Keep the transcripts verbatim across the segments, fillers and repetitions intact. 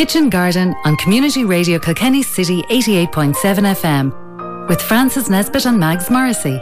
Kitchen Garden on Community Radio Kilkenny City eighty-eight point seven F M with Francis Nesbitt and Mags Morrissey.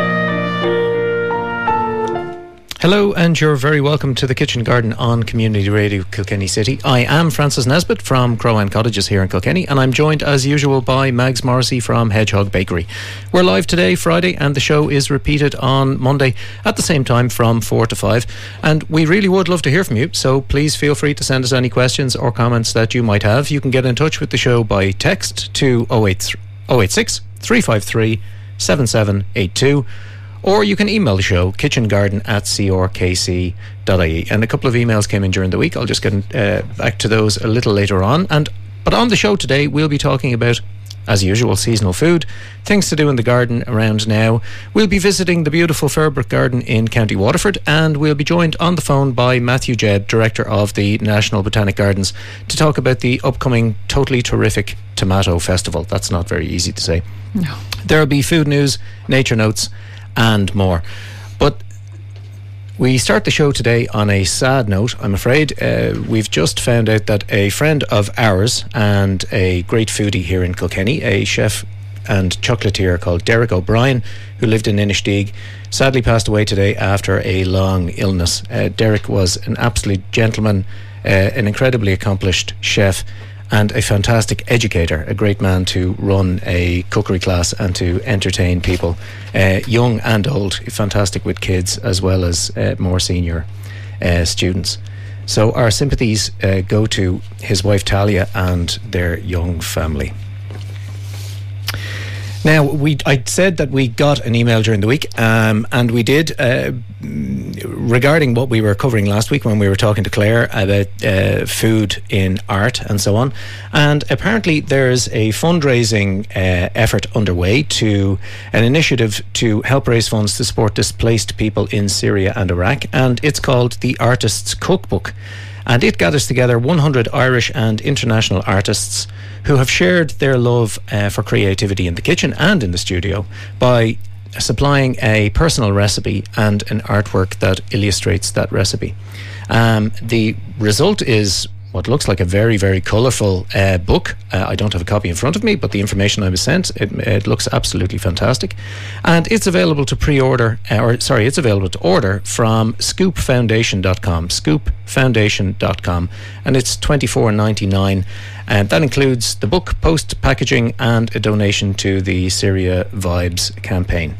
Hello, and you're very welcome to the Kitchen Garden on Community Radio Kilkenny City. I am Francis Nesbitt from Crowand Cottages here in Kilkenny, and I'm joined as usual by Mags Morrissey from Hedgehog Bakery. We're live today, Friday, and the show is repeated on Monday at the same time from four to five. And we really would love to hear from you, so please feel free to send us any questions or comments that you might have. You can get in touch with the show by text to oh eight six, three five three, seven seven eight two. Or you can email the show, kitchengarden at c r k c dot i e. And a couple of emails came in during the week. I'll just get uh, back to those a little later on. And But on the show today, we'll be talking about, as usual, seasonal food, things to do in the garden around now. We'll be visiting the beautiful Fairbrook Garden in County Waterford, and we'll be joined on the phone by Matthew Jebb, Director of the National Botanic Gardens, to talk about the upcoming Totally Terrific Tomato Festival. That's not very easy to say. No. There'll be food news, nature notes, and more. But we start the show today on a sad note, I'm afraid. Uh, we've just found out that a friend of ours and a great foodie here in Kilkenny, a chef and chocolatier called Derek O'Brien, who lived in Inishtig, sadly passed away today after a long illness. Uh, Derek was an absolute gentleman, uh, an incredibly accomplished chef, and a fantastic educator, a great man to run a cookery class and to entertain people, uh, young and old, fantastic with kids as well as uh, more senior uh, students. So our sympathies uh, go to his wife Talia and their young family. Now, we I said that we got an email during the week, um, and we did, uh, regarding what we were covering last week when we were talking to Claire about uh, food in art and so on. And apparently there's a fundraising uh, effort underway to an initiative to help raise funds to support displaced people in Syria and Iraq, and it's called the Artists Cookbook. And it gathers together one hundred Irish and international artists who have shared their love uh, for creativity in the kitchen and in the studio by supplying a personal recipe and an artwork that illustrates that recipe. Um, the result is what looks like a very, very colourful uh, book. Uh, I don't have a copy in front of me, but the information I was sent, it, it looks absolutely fantastic. And it's available to pre-order, uh, or sorry, it's available to order from scoop foundation dot com, scoop foundation dot com, and it's twenty-four ninety-nine. And that includes the book, post packaging, and a donation to the Syria Vibes campaign.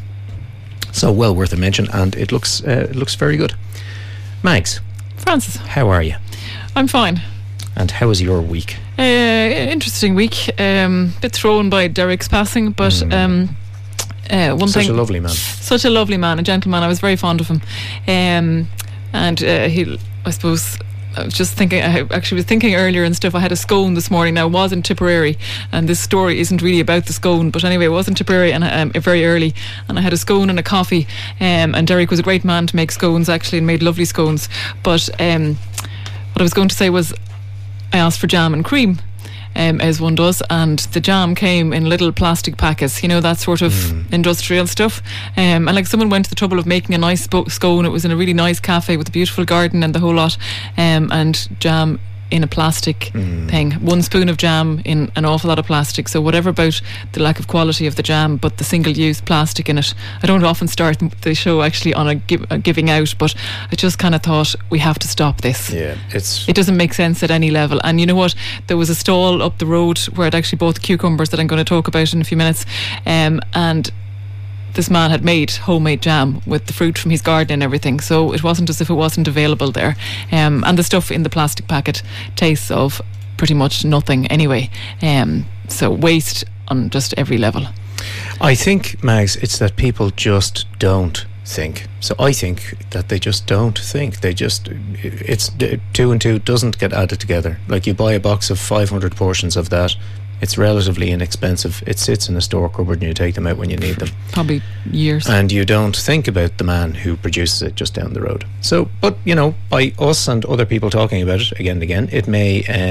So well worth a mention, and it looks uh, it looks very good. Mags. Francis. How are you? I'm fine. And how was your week? Uh, interesting week. Um, bit thrown by Derek's passing, but mm. um, uh, one such thing. Such a lovely man. Such a lovely man, a gentleman. I was very fond of him, um, and uh, he. I suppose. I was just thinking, I actually was thinking earlier and stuff. I had a scone this morning. Now, I was in Tipperary, and this story isn't really about the scone, but anyway, I was in Tipperary and um, very early, and I had a scone and a coffee. Um, and Derek was a great man to make scones, actually, and made lovely scones. But um, what I was going to say was, I asked for jam and cream, um, as one does, and the jam came in little plastic packets, you know, that sort of mm. industrial stuff. Um, and like someone went to the trouble of making a nice scone. It was in a really nice cafe with a beautiful garden and the whole lot, um, and jam in a plastic mm. thing. One spoon of jam in an awful lot of plastic. So whatever about the lack of quality of the jam, but the single-use plastic in it. I don't often start the show actually on a, give, a giving out, but I just kind of thought we have to stop this. Yeah, it's it doesn't make sense at any level. And you know what? There was a stall up the road where I'd actually bought cucumbers that I'm going to talk about in a few minutes, um, and this man had made homemade jam with the fruit from his garden and everything, so it wasn't as if it wasn't available there. Um, and the stuff in the plastic packet tastes of pretty much nothing anyway. Um, so waste on just every level. I think, Mags, it's that people just don't think. So I think that they just don't think. They just, it's two and two doesn't get added together. Like you buy a box of five hundred portions of that. It's relatively inexpensive. It sits in a store cupboard and you take them out when you need them. Probably years. And you don't think about the man who produces it just down the road. So, but, you know, by us and other people talking about it again and again, it may um,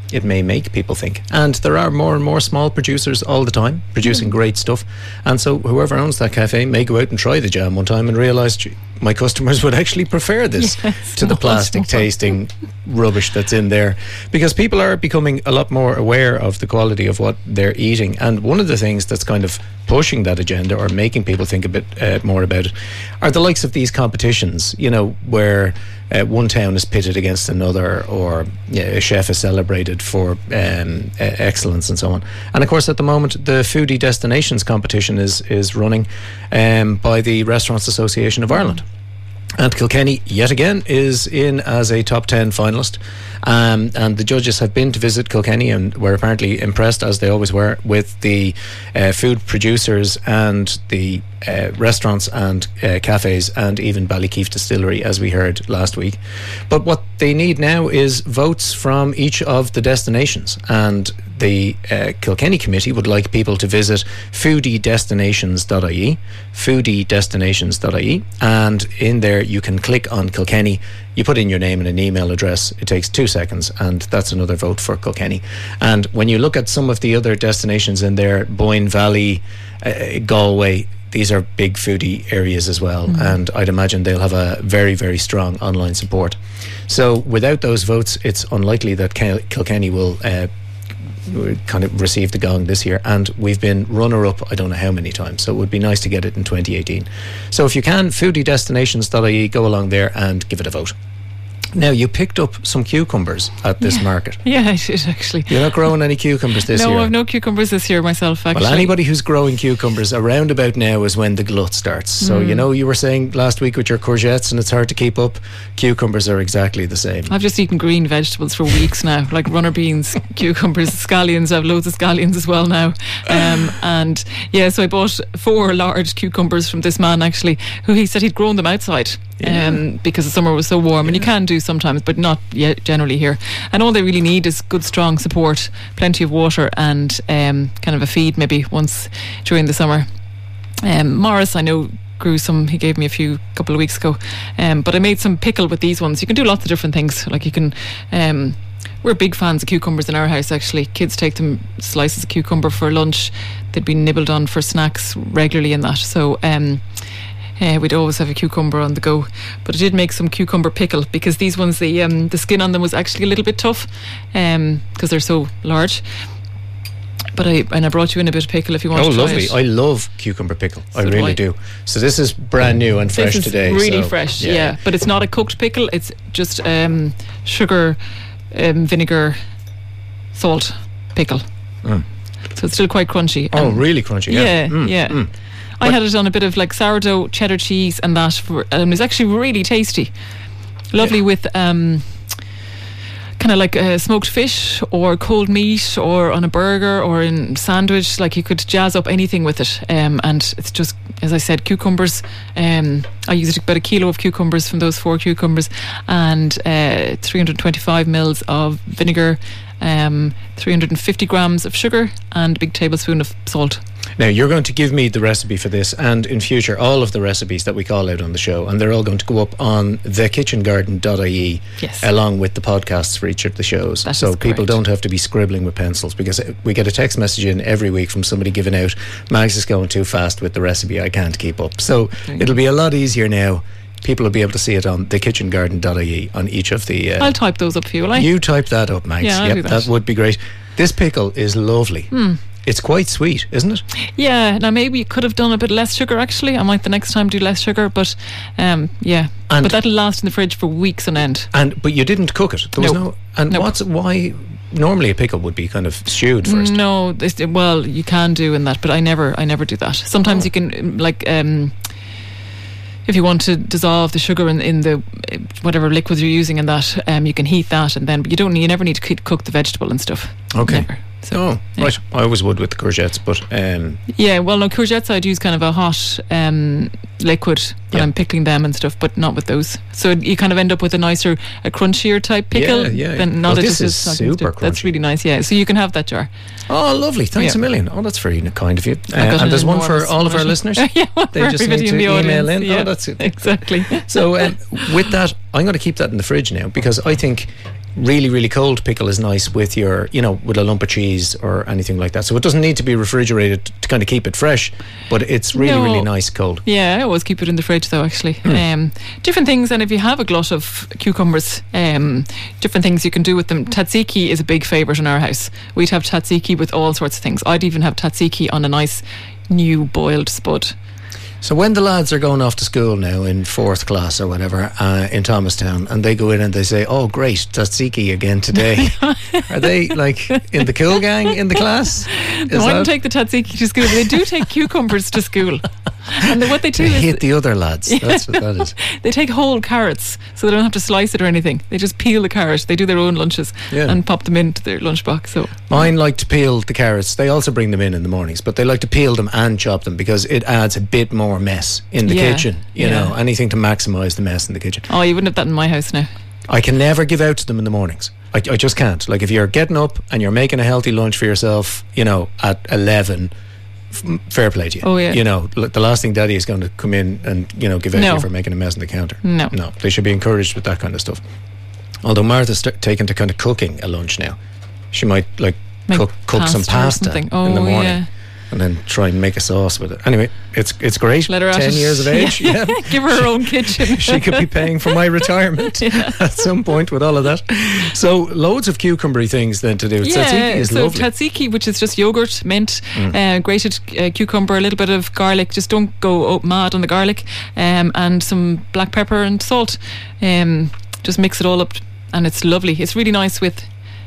it may make people think. And there are more and more small producers all the time producing mm. great stuff. And so whoever owns that cafe may go out and try the jam one time and realise, gee, my customers would actually prefer this yes, to the plastic tasting rubbish that's in there, because people are becoming a lot more aware of the quality of what they're eating. And one of the things that's kind of pushing that agenda or making people think a bit uh, more about it are the likes of these competitions, you know, where uh, one town is pitted against another, or yeah, a chef is celebrated for um, uh, excellence and so on. And of course, at the moment, the Foodie Destinations competition is is running um, by the Restaurants Association of Ireland. And Kilkenny, yet again, is in as a top ten finalist. Um, and the judges have been to visit Kilkenny and were apparently impressed, as they always were, with the uh, food producers and the uh, restaurants and uh, cafes, and even Ballykeefe Distillery, as we heard last week. But what they need now is votes from each of the destinations. And the uh, Kilkenny committee would like people to visit foodie destinations dot I E, foodie destinations dot I E, and in there you can click on Kilkenny. You put in your name and an email address. It takes two seconds, and that's another vote for Kilkenny. And when you look at some of the other destinations in there, Boyne Valley, uh, Galway, these are big foodie areas as well, mm. and I'd imagine they'll have a very, very strong online support. So without those votes, it's unlikely that Kil- Kilkenny will uh, kind of receive the gong this year, and we've been runner-up I don't know how many times, so it would be nice to get it in twenty eighteen. So if you can, foodie destinations dot I E, go along there and give it a vote. Now, you picked up some cucumbers at this yeah. market. Yeah, I did, actually. You're not growing any cucumbers this no, year? No, I've no cucumbers this year myself, actually. Well, anybody who's growing cucumbers, around about now is when the glut starts. So, mm. you know, you were saying last week with your courgettes, and it's hard to keep up. Cucumbers are exactly the same. I've just eaten green vegetables for weeks now, like runner beans, cucumbers, scallions. I have loads of scallions as well now. Um, and, yeah, so I bought four large cucumbers from this man, actually, who he said he'd grown them outside. Yeah. Um, because the summer was so warm, yeah. and you can do sometimes, but not yet generally here. And all they really need is good, strong support, plenty of water, and um, kind of a feed maybe once during the summer. Um, Morris, I know, grew some. He gave me a few a couple of weeks ago, um, but I made some pickle with these ones. You can do lots of different things. Like you can. Um, we're big fans of cucumbers in our house, actually. Kids take them slices of cucumber for lunch. They'd be nibbled on for snacks regularly in that. So. Um, Uh, we'd always have a cucumber on the go, but I did make some cucumber pickle, because these ones, the um, the skin on them was actually a little bit tough, um, because they're so large. But I and I brought you in a bit of pickle if you want oh, to try lovely. it. I love cucumber pickle. So I really do, do. So this is brand new and fresh this is today. Really so, fresh, yeah. yeah. But it's not a cooked pickle. It's just um, sugar, um, vinegar, salt pickle. Mm. So it's still quite crunchy. Oh, really crunchy? Yeah, yeah. Mm, yeah. Mm. I had it on a bit of like sourdough, cheddar cheese, and that, for, and it was actually really tasty. Lovely yeah. with um, kind of like uh, smoked fish or cold meat, or on a burger or in sandwich. Like you could jazz up anything with it, um, and it's just, as I said, cucumbers. Um, I used about a kilo of cucumbers from those four cucumbers, and uh, three hundred twenty-five mils of vinegar, um, three hundred fifty grams of sugar, and a big tablespoon of salt. Now, you're going to give me the recipe for this, and in future all of the recipes that we call out on the show, and they're all going to go up on the kitchen garden dot I E, yes. along with the podcasts for each of the shows. That so is people correct. don't have to be scribbling with pencils, because we get a text message in every week from somebody giving out, Mags is going too fast with the recipe, I can't keep up. So it'll be a lot easier now. People will be able to see it on the kitchen garden dot I E on each of the... Uh, I'll type those up for you, will I? You type that up, Mags. Yeah, I'll yep, do that. that would be great. This pickle is lovely. Mm. It's quite sweet, isn't it? Yeah. Now maybe you could have done a bit less sugar, actually. I might the next time do less sugar, but um, yeah. And but that'll last in the fridge for weeks on end. And but you didn't cook it. There was nope. no. And nope. what's why? Normally a pickle would be kind of stewed first. No, this, well, you can do in that, but I never, I never do that. Sometimes oh. you can like. Um, If you want to dissolve the sugar in, in the whatever liquids you're using in that, um, you can heat that, and then but you don't. You never need to cook the vegetable and stuff. Okay. Never. So, oh, yeah. right. I always would with the courgettes, but um, yeah. Well, no, courgettes I'd use kind of a hot um, liquid when yeah. I'm pickling them and stuff, but not with those. So you kind of end up with a nicer, a crunchier type pickle. Yeah, yeah. Than not well, a this is just super crunchy. That's really nice. Yeah. So you can have that jar. Oh, lovely! Thanks yeah. a million. Oh, that's very kind of you. Uh, and there's one enormous, for all of our enormous. listeners. yeah, one they for just everybody need in to the email audience. in. Yeah, oh, that's it. Exactly. So um, with that, I'm going to keep that in the fridge now, because I think really, really cold pickle is nice with your, you know, with a lump of cheese or anything like that. So it doesn't need to be refrigerated to kind of keep it fresh, but it's really, No. really nice cold. Yeah, I always keep it in the fridge though, actually. Mm. Um, different things, and if you have a glut of cucumbers, um, different things you can do with them. Tzatziki is a big favourite in our house. We'd have tzatziki with all sorts of things. I'd even have tzatziki on a nice new boiled spud. So when the lads are going off to school now in fourth class or whatever uh, in Thomastown, and they go in and they say, "Oh, great, tzatziki again today," are they like in the cool gang in the class? Is They mightn't that- take the tzatziki to school, but they do take cucumbers to school. And then what they do They is hit the other lads. That's what that is. they take whole carrots, so they don't have to slice it or anything. They just peel the carrot. They do their own lunches Yeah. and pop them into their lunchbox. So Mine like to peel the carrots. They also bring them in in the mornings, but they like to peel them and chop them because it adds a bit more mess in the Yeah, kitchen. You yeah. know, anything to maximise the mess in the kitchen. oh, you wouldn't have that in my house now. I can never give out to them in the mornings. I, I just can't. Like if you're getting up and you're making a healthy lunch for yourself, you know, at eleven, f- fair play to you. Oh, yeah. You know, l- the last thing Daddy is going to come in and, you know, give out to No. you for making a mess on the counter. No. No, they should be encouraged with that kind of stuff. Although Martha's st- taken to kind of cooking a lunch now. She might like Make cook cook some pasta or pasta something. in Oh, the morning. yeah. And then try and make a sauce with it. Anyway, it's it's great. Let her at Ten it. years of age. Yeah. Give her her own kitchen. She could be paying for my retirement at some point with all of that. So loads of cucumbery things then to do. Tzatziki is so lovely. tzatziki, which is just yogurt, mint, Mm. uh, grated uh, cucumber, a little bit of garlic. Just don't go oh, mad on the garlic, um, and some black pepper and salt. Um, just mix it all up, and it's lovely. It's really nice with.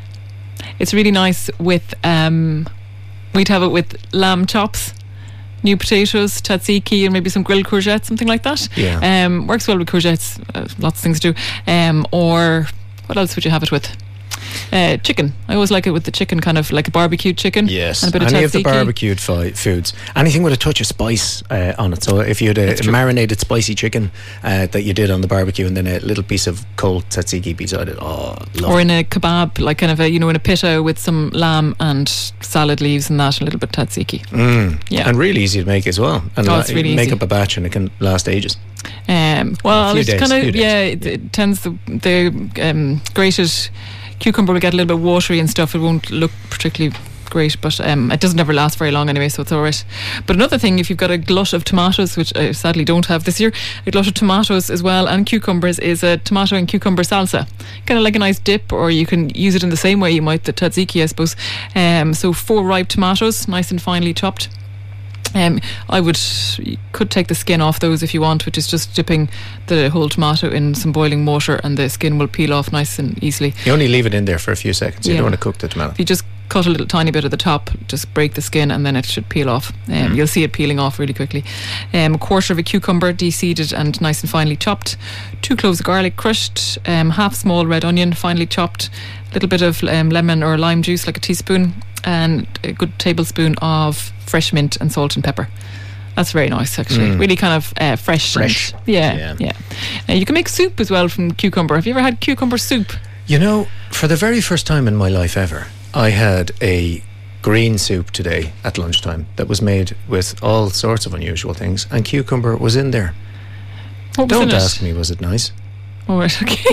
It's really nice with. Um, we'd have it with lamb chops, new potatoes, tzatziki, and maybe some grilled courgettes, something like that. Yeah. Um, works well with courgettes. Uh, lots of things to do. Um, or what else would you have it with? Uh, chicken. I always like it with the chicken, kind of like a barbecued chicken. Yes, And a bit of any of the tzatziki. barbecued fi- foods, anything with a touch of spice uh, on it. So if you had a That's true. marinated spicy chicken uh, that you did on the barbecue, and then a little piece of cold tzatziki beside it, oh, lovely. Or in a kebab, like kind of a, you know, in a pita with some lamb and salad leaves and that, and a little bit of tzatziki. Mm. Yeah. And really easy to make as well. And Oh, la- it's really make easy. up a batch and it can last ages. Um, well, few it's days, kind few of, days. yeah, it, it tends the, the um, grated cucumber will get a little bit watery and stuff. It won't look particularly great, but um, it doesn't ever last very long anyway, so it's all right. But another thing, if you've got a glut of tomatoes, which I sadly don't have this year, a glut of tomatoes as well and cucumbers, is a tomato and cucumber salsa, kind of like a nice dip, or you can use it in the same way you might the tzatziki, I suppose. Um, so four ripe tomatoes, nice and finely chopped. Um, I would you could take the skin off those if you want, which is just dipping the whole tomato in some boiling water, and the skin will peel off nice and easily. You only leave it in there for a few seconds. You Yeah. don't want to cook the tomato. If you just cut a little tiny bit at the top, just break the skin, and then it should peel off. Um, Mm. You'll see it peeling off really quickly. Um, a quarter of a cucumber, de-seeded and nice and finely chopped. Two cloves of garlic crushed. Um, half small red onion, finely chopped. A little bit of um, lemon or lime juice, like a teaspoon, and a good tablespoon of fresh mint and salt and pepper. That's very nice, actually. Mm. Really kind of uh, fresh. Fresh. And, yeah, Yeah. yeah. Uh, you can make soup as well from cucumber. Have you ever had cucumber soup? You know, for the very first time in my life ever, I had a green soup today at lunchtime that was made with all sorts of unusual things, and cucumber was in there. What was Don't in it? ask me, was it nice? Oh, right, okay.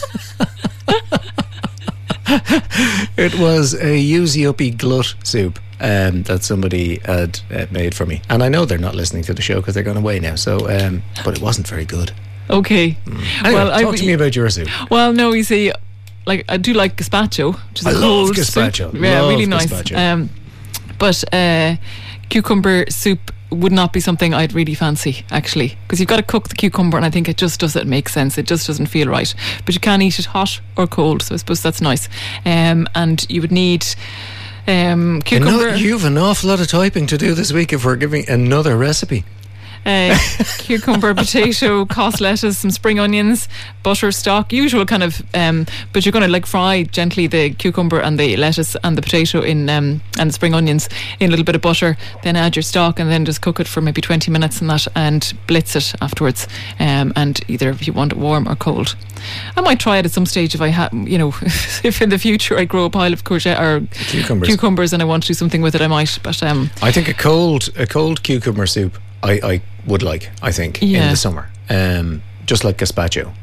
It was a Yuzi Uppy glut soup um, that somebody had uh, made for me. And I know they're not listening to the show because they're gone away now, so um, but it wasn't very good. Okay. Anyway, Well, I- talk to me about your soup. Well, no, you see, like I do like gazpacho, which is I a love cold gazpacho. soup. Yeah, Love really nice. gazpacho. Um, but uh, cucumber soup would not be something I'd really fancy, actually, because you've got to cook the cucumber, and I think it just doesn't make sense. It just doesn't feel right. But you can eat it hot or cold, so I suppose that's nice. Um, and you would need um, You know, cucumber. you've an awful lot of typing to do this week if we're giving another recipe. Uh, cucumber, potato, cos lettuce, some spring onions, butter, stock, usual kind of. Um, but you're going to like fry gently the cucumber and the lettuce and the potato in um, and the spring onions in a little bit of butter. Then add your stock and then just cook it for maybe twenty minutes and that, and blitz it afterwards. Um, and either if you want it warm or cold. I might try it at some stage if I have, you know, if in the future I grow a pile of courgette or Cucumbers. cucumbers and I want to do something with it, I might. But um, I think a cold a cold cucumber soup I, I would like, I think, in Yeah. the summer. Um, just like gazpacho.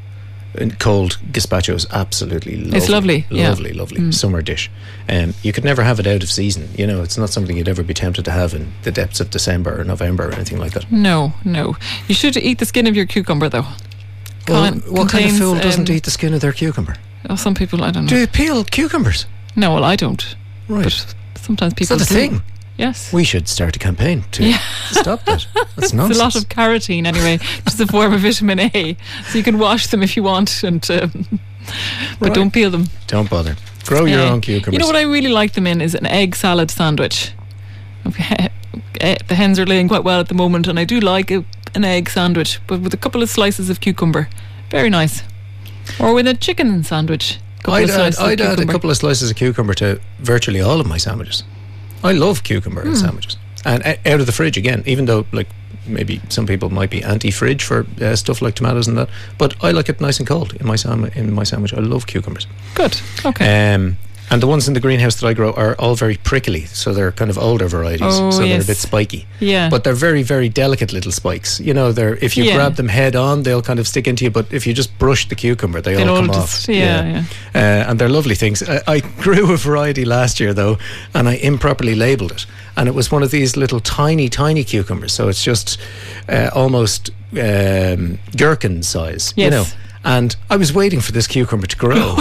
And cold gazpacho is absolutely lovely. It's lovely, yeah. Lovely, lovely Mm. summer dish. Um, you could never have it out of season. You know, it's not something you'd ever be tempted to have in the depths of December or November or anything like that. No, no. You should eat the skin of your cucumber, though. Well, Con- what kind of contains, fool doesn't um, eat the skin of their cucumber? Oh, some people, I don't know. Do you peel cucumbers? No, well, I don't. Right. But sometimes Is people that a do. thing? Yes. We should start a campaign to, Yeah. to stop that. That's nonsense. It's a lot of carotene anyway, just a form of vitamin A. So you can wash them if you want, and um, but Right. don't peel them. Don't bother. Grow your Uh, own cucumbers. You know what I really like them in is an egg salad sandwich. Okay. Eh, The hens are laying quite well at the moment, and I do like a, an egg sandwich, but with a couple of slices of cucumber. Very nice. Or with a chicken sandwich. Couple I'd, of add, slices of I'd add a cucumber. couple of slices of cucumber to virtually all of my sandwiches. I love cucumber in sandwiches. And uh, out of the fridge again, even though like maybe some people might be anti-fridge for uh, stuff like tomatoes and that, but I like it nice and cold in my sandwich. In my sandwich, I love cucumbers. Good. Okay. Um, and the ones in the greenhouse that I grow are all very prickly, so they're kind of older varieties, Oh, so they're yes. a bit spiky. Yeah. But they're very, very delicate little spikes. You know, they're if you Yeah. grab them head on, they'll kind of stick into you. But if you just brush the cucumber, they They'll all all come just- off. yeah, Uh, and they're lovely things. I, I grew a variety last year though, and I improperly labelled it, and it was one of these little tiny, tiny cucumbers. So it's just uh, almost um, gherkin size. You Yes. know. And I was waiting for this cucumber to grow.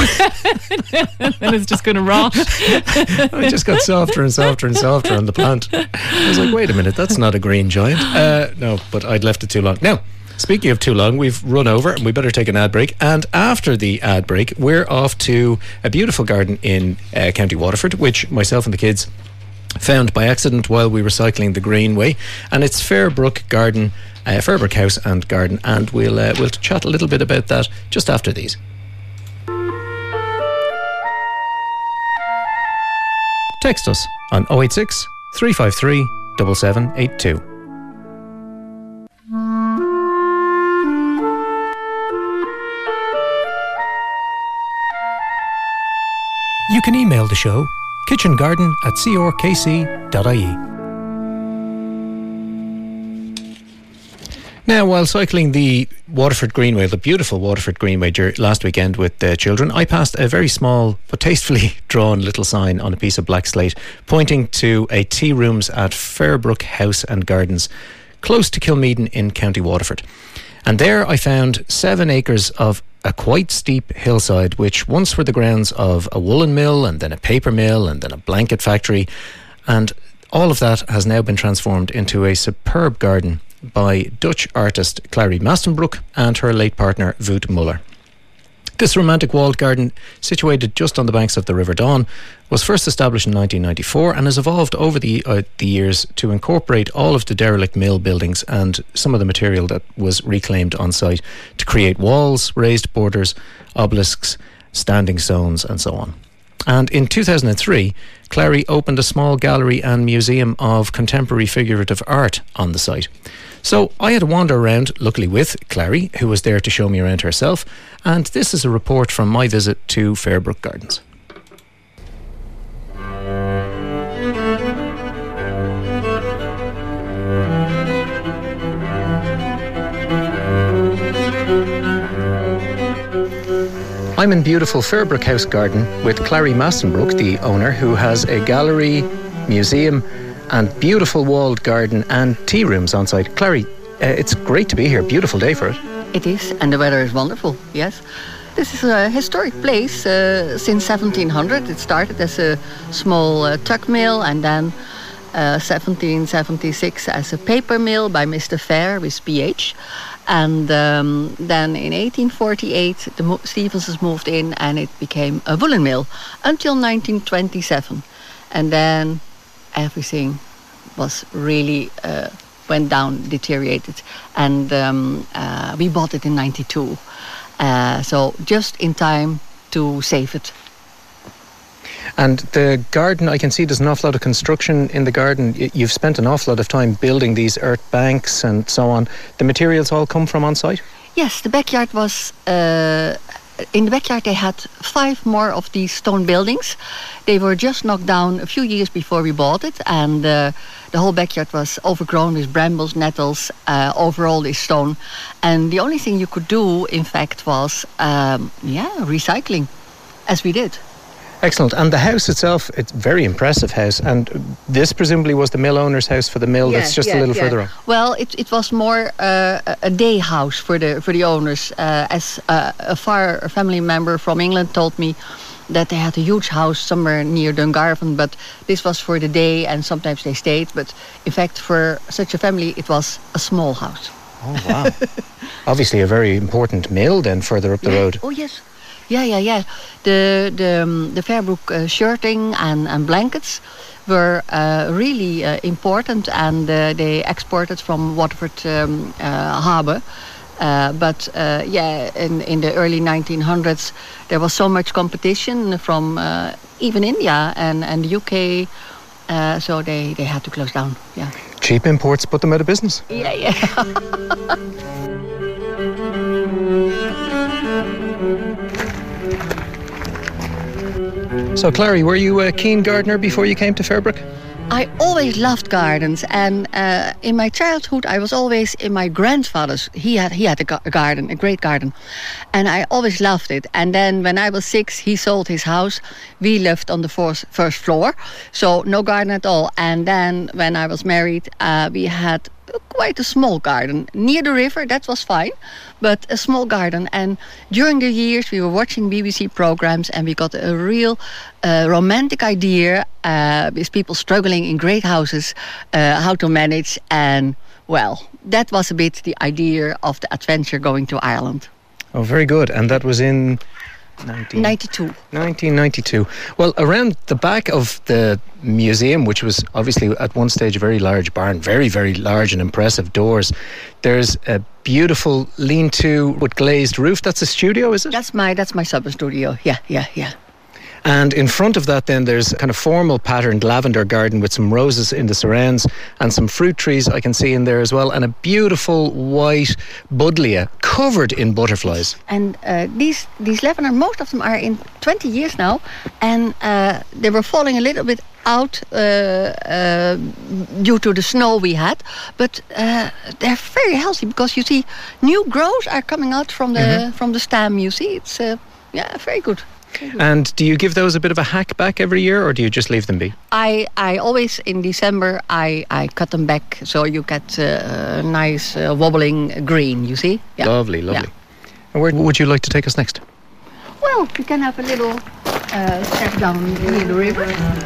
And it's just going to rot. It just got softer and softer and softer on the plant. I was like, wait a minute, that's not a green giant. Uh, no, but I'd left it too long. Now, speaking of too long, we've run over and we better take an ad break. And after the ad break, we're off to a beautiful garden in uh, County Waterford, which myself and the kids found by accident while we were cycling the Greenway, and it's Fairbrook Garden, uh, Fairbrook House and Garden, and we'll uh, we'll chat a little bit about that just after these. Text us on oh eight six, three five three, seven seven eight two. You can email the show kitchengarden at c r k c dot i e. Now, while cycling the Waterford Greenway, the beautiful Waterford Greenway dur- last weekend with the children, I passed a very small but tastefully drawn little sign on a piece of black slate pointing to a tea rooms at Fairbrook House and Gardens, close to Kilmeaden in County Waterford. And there I found seven acres of a quite steep hillside, which once were the grounds of a woolen mill and then a paper mill and then a blanket factory. And all of that has now been transformed into a superb garden by Dutch artist Clary Mastenbroek and her late partner Wout Muller. This romantic walled garden, situated just on the banks of the River Don, was first established in nineteen ninety-four and has evolved over the uh, the years to incorporate all of the derelict mill buildings and some of the material that was reclaimed on site to create walls, raised borders, obelisks, standing stones and so on. And in two thousand three, Clary opened a small gallery and museum of contemporary figurative art on the site. So I had a wander around, luckily with Clary, who was there to show me around herself, and this is a report from my visit to Fairbrook Gardens. I'm in beautiful Fairbrook House Garden with Clary Mastenbroek, the owner, who has a gallery, museum and beautiful walled garden and tea rooms on site. Clary, uh, it's great to be here. Beautiful day for it. It is, and the weather is wonderful, yes. This is a historic place. Uh, since seventeen hundred, it started as a small uh, tuck mill, and then uh, seventeen seventy-six as a paper mill by Mister Fair with P H. And um, then in eighteen forty-eight, the Mo- Stevensons moved in, and it became a woolen mill until nineteen twenty-seven. And then everything was really uh, went down, deteriorated, and um, uh, we bought it in ninety-two. Uh, so just in time to save it. And the garden, I can see there's an awful lot of construction in the garden. Y- You've spent an awful lot of time building these earth banks and so on. The materials all come from on site? Yes, the backyard was uh, in the backyard they had five more of these stone buildings. They were just knocked down a few years before we bought it, and uh, the whole backyard was overgrown with brambles, nettles, uh, over all this stone. And the only thing you could do, in fact, was um, yeah, recycling, as we did. Excellent. And the house itself, it's a very impressive house. And this presumably was the mill owner's house for the mill. Yeah, that's just yeah, a little yeah. further on. Well, it it was more uh, a day house for the for the owners. Uh, as uh, a far a family member from England told me that they had a huge house somewhere near Dungarvan, but this was for the day, and sometimes they stayed. But in fact, for such a family, it was a small house. Oh wow! Obviously, a very important mill then further up the Yeah. road. Oh yes. Yeah, yeah, yeah. The the um, the Verbroek uh, shirting and, and blankets were uh, really uh, important, and uh, they exported from Waterford um, uh, harbour. Uh, but uh, yeah, in in the early nineteen hundreds, there was so much competition from uh, even India and and the U K, uh, so they they had to close down. Yeah. Cheap imports put them out of business. Yeah, yeah. So, Clary, were you a keen gardener before you came to Fairbrook? I always loved gardens, and uh, in my childhood, I was always in my grandfather's. He had he had a, ga- a garden, a great garden, and I always loved it. And then when I was six, he sold his house. We lived on the fourth, first floor, so no garden at all. And then when I was married, uh, we had quite a small garden near the river. That was fine, but a small garden. And during the years, we were watching B B C programs, and we got a real uh, romantic idea uh, with people struggling in great houses, uh, how to manage. And well, that was a bit the idea of the adventure going to Ireland. Oh, very good. And that was in nineteen ninety-two. nineteen ninety-two. Well, around the back of the museum, which was obviously at one stage a very large barn, very, very large and impressive doors, there's a beautiful lean-to with glazed roof. That's a studio, is it? That's my that's my summer studio. Yeah, yeah, yeah. And in front of that then there's a kind of formal patterned lavender garden with some roses in the surrounds and some fruit trees I can see in there as well, and a beautiful white buddleia covered in butterflies. And uh, these these lavender, most of them are in twenty years now, and uh, they were falling a little bit out uh, uh, due to the snow we had, but uh, they're very healthy because you see new growths are coming out from the mm-hmm. from the stem. You see, it's uh, yeah, very good. And do you give those a bit of a hack back every year, or do you just leave them be? I, I always, in December, I, I cut them back so you get uh, a nice uh, wobbling green, you see? Yeah. Lovely, lovely. Yeah. And where would you like to take us next? Well, we can have a little uh, step down near the river.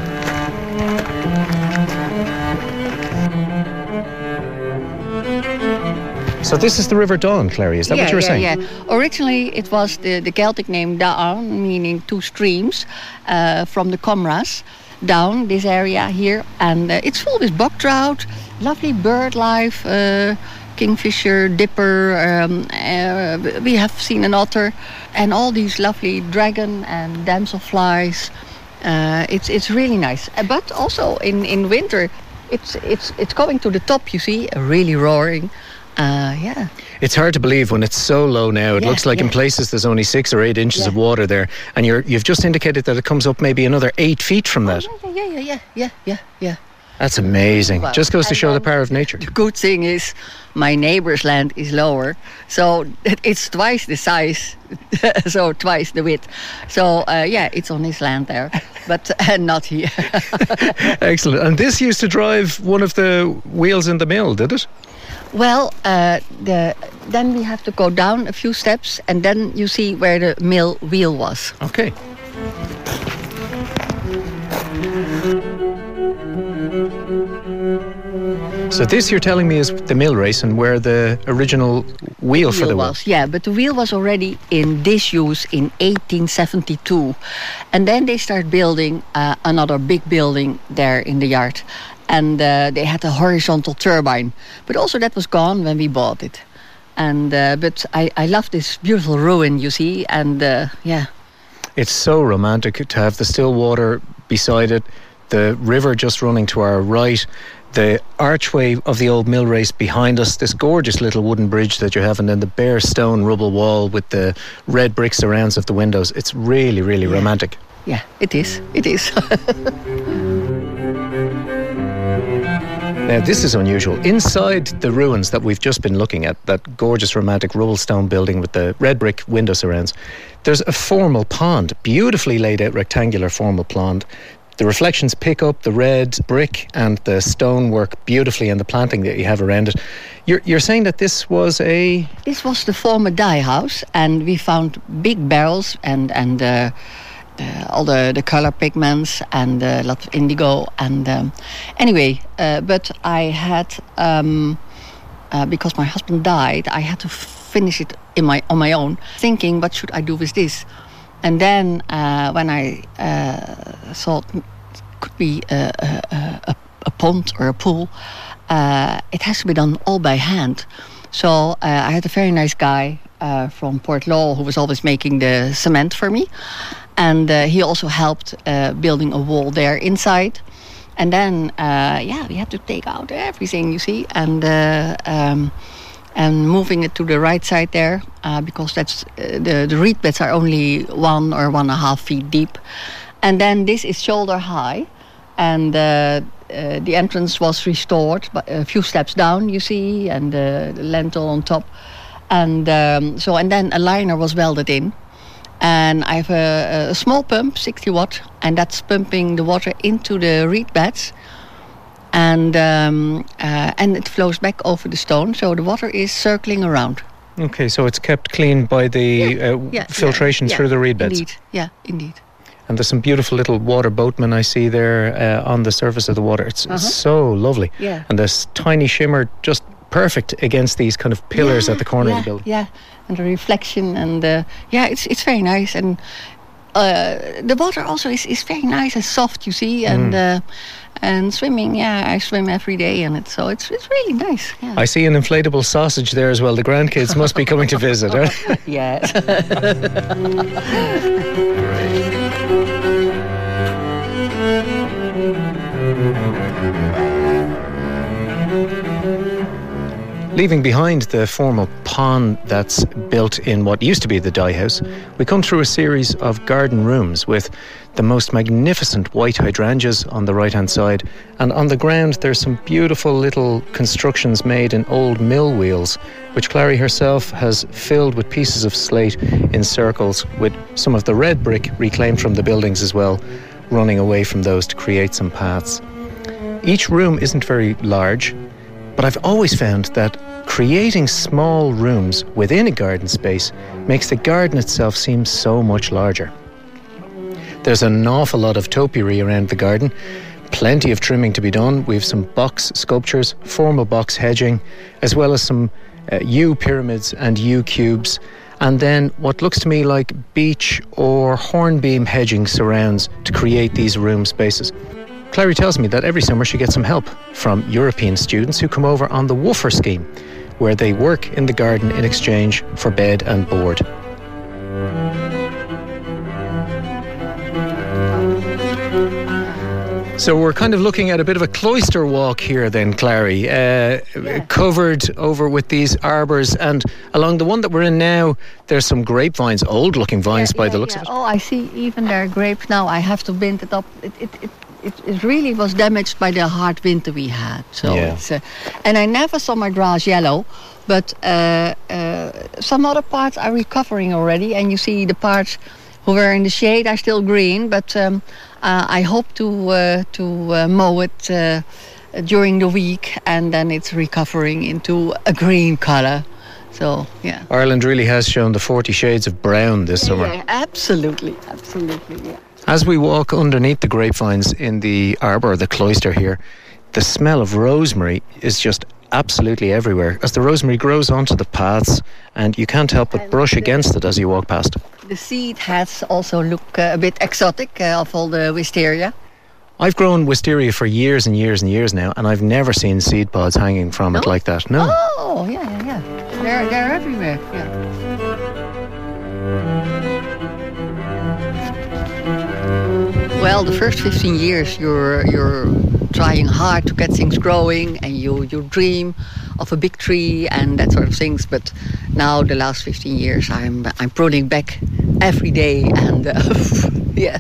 So this is the River Dawn, Clary, is that yeah, what you were yeah, saying? Yeah, originally it was the, the Celtic name Daon, meaning two streams, uh, from the Comras down this area here. And uh, it's full with buck trout, lovely bird life, uh, kingfisher, dipper, um, uh, we have seen an otter, and all these lovely dragon and damselflies. Uh, it's it's really nice. Uh, but also in, in winter, it's, it's, it's going to the top, you see, really roaring. Uh, yeah. It's hard to believe when it's so low now. It yeah, looks like yeah. in places there's only six or eight inches yeah. of water there, and you're you've just indicated that it comes up maybe another eight feet from that. Oh, yeah, yeah, yeah, yeah, yeah, yeah. That's amazing. Well, just goes to show the power of nature. The good thing is, my neighbor's land is lower, so it's twice the size, so twice the width. So uh, yeah, it's on his land there, but uh, not here. Excellent. And this used to drive one of the wheels in the mill, did it? Well, uh, the, then we have to go down a few steps, and then you see where the mill wheel was. Okay. So this, you're telling me, is the mill race and where the original wheel, wheel for the was. Yeah, but the wheel was already in disuse in eighteen seventy-two. And then they start building uh, another big building there in the yard. And uh, they had a horizontal turbine. But also that was gone when we bought it. And uh, But I, I love this beautiful ruin, you see. And uh, yeah. It's so romantic to have the still water beside it, the river just running to our right, the archway of the old mill race behind us, this gorgeous little wooden bridge that you have, and then the bare stone rubble wall with the red brick surrounds of the windows. It's really, really Yeah. romantic. Yeah, it is. It is. Now, this is unusual. Inside the ruins that we've just been looking at, that gorgeous romantic rubble stone building with the red brick window surrounds, there's a formal pond, beautifully laid out rectangular formal pond. The reflections pick up the red brick and the stonework beautifully, and the planting that you have around it. You're, you're saying that this was a... This was the former dye house, and we found big barrels and and uh, uh, all the, the color pigments and a lot of indigo. And um, anyway, uh, but I had um, uh, because my husband died, I had to finish it in my on my own, thinking what should I do with this. And then uh, when I uh, thought it could be a, a, a, a pond or a pool, uh, it has to be done all by hand. So uh, I had a very nice guy uh, from Port Law who was always making the cement for me. And uh, he also helped uh, building a wall there inside. And then, uh, yeah, we had to take out everything, you see, and... Uh, um, and moving it to the right side there, uh, because that's uh, the, the reed beds are only one or one and a half feet deep. And then this is shoulder high, and uh, uh, the entrance was restored but a few steps down, you see, and uh, the lintel on top. And um, so, and then a liner was welded in. And I have a, a small pump, sixty watt, and that's pumping the water into the reed beds. And um, uh, and it flows back over the stone, so the water is circling around. Okay, so it's kept clean by the Yeah, uh, yeah, filtration yeah, through yeah, the reed beds. Indeed, yeah, indeed. And there's some beautiful little water boatmen I see there uh, on the surface of the water. It's Uh-huh. so lovely. Yeah. And this tiny shimmer just perfect against these kind of pillars yeah, at the corner yeah, of the building. Yeah, and the reflection, and uh, yeah, it's it's very nice. And uh, the water also is, is very nice and soft, you see, and. Mm. Uh, And swimming, yeah, I swim every day, and it's so it's it's really nice. Yeah. I see an inflatable sausage there as well. The grandkids must be coming to visit, right? Yes. Leaving behind the formal pond that's built in what used to be the dye house, we come through a series of garden rooms with the most magnificent white hydrangeas on the right-hand side, and on the ground there's some beautiful little constructions made in old mill wheels, which Clary herself has filled with pieces of slate in circles, with some of the red brick reclaimed from the buildings as well, running away from those to create some paths. Each room isn't very large, but I've always found that creating small rooms within a garden space makes the garden itself seem so much larger. There's an awful lot of topiary around the garden, plenty of trimming to be done. We have some box sculptures, formal box hedging, as well as some uh, U pyramids and U cubes, and then what looks to me like beech or hornbeam hedging surrounds to create these room spaces. Clary tells me that every summer she gets some help from European students who come over on the Woofer scheme, where they work in the garden in exchange for bed and board. So we're kind of looking at a bit of a cloister walk here then, Clary, uh, Yeah. covered over with these arbours, and along the one that we're in now, there's some grapevines, old-looking vines Yeah, by yeah, the looks yeah. of it. Oh, I see. Even there are grapes now. I have to bind it up. It it, it, it, it really was damaged by the hard winter we had. So Yeah. it's uh, and I never saw my grass yellow, but uh, uh, some other parts are recovering already, and you see the parts who were in the shade are still green. But um, uh, I hope to uh, to uh, mow it uh, during the week, and then it's recovering into a green color. So yeah. Ireland really has shown the forty shades of brown this summer. Yeah, absolutely, absolutely, yeah. As we walk underneath the grapevines in the arbour, the cloister here, the smell of rosemary is just absolutely everywhere as the rosemary grows onto the paths, and you can't help but brush against it as you walk past. The seed heads also look uh, a bit exotic uh, of all the wisteria. I've grown wisteria for years and years and years now, and I've never seen seed pods hanging from it No? like that. No. Oh, yeah, yeah, yeah. They're, they're everywhere, yeah. Well, the first fifteen years you're you're trying hard to get things growing, and you, you dream of a big tree and that sort of things. But now the last fifteen years I'm I'm pruning back every day, and uh, yeah.